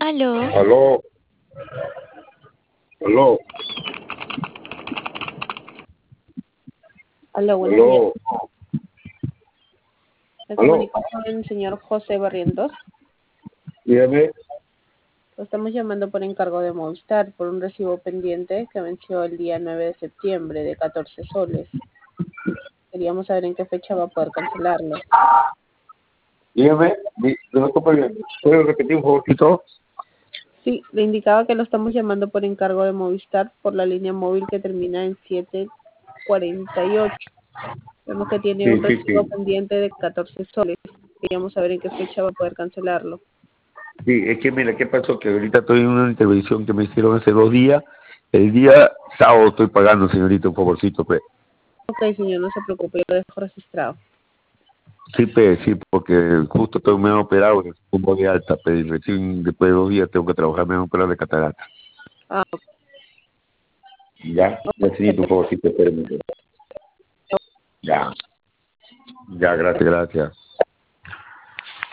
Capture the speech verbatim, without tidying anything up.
Aló. Aló. Aló. Aló, buenos días. Aló. Me Aló. comunico con el señor José Barrientos. Dígame. Lo estamos llamando por encargo de Movistar por un recibo pendiente que venció el día nueve de septiembre de catorce soles. Queríamos saber en qué fecha va a poder cancelarlo. Dígame. Di- No estoy perdiendo. ¿Puedo repetir un poquito? Sí, le indicaba que lo estamos llamando por encargo de Movistar por la línea móvil que termina en siete cuarenta y ocho. Vemos que tiene Sí, un sí, recibo sí. pendiente de catorce soles. Queríamos saber en qué fecha va a poder cancelarlo. Sí, es que mira, ¿qué pasó? Que ahorita estoy en una intervención que me hicieron hace dos días. El día sábado estoy pagando, señorita, un favorcito, pues. Ok, señor, no se preocupe, lo dejo registrado. Sí, pues, sí, porque justo estoy medio operado, un poco de alta, pero recién después de dos días tengo que trabajar, me han operado de catarata. Ah, Ya, necesito un favorcito, espérenme. Ya, ya, gracias, gracias.